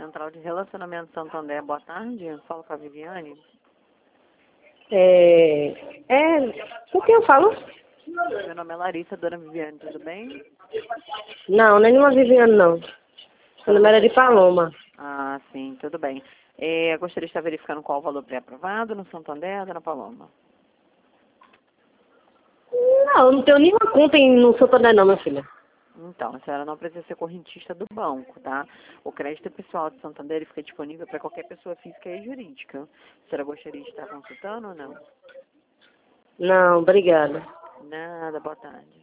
Central de Relacionamento Santander, boa tarde. Falo com a Viviane. Com quem eu falo? Meu nome é Larissa, dona Viviane, tudo bem? Não, não é nenhuma Viviane, não. Meu nome era de Paloma. Ah, sim, tudo bem. Gostaria de estar verificando qual o valor pré-aprovado no Santander, dona Paloma. Não, eu não tenho nenhuma conta no Santander, não, minha filha. Então, a senhora não precisa ser correntista do banco, tá? O crédito pessoal de Santander ele fica disponível para qualquer pessoa física e jurídica. A senhora gostaria de estar consultando ou não? Não, obrigada. Nada, boa tarde.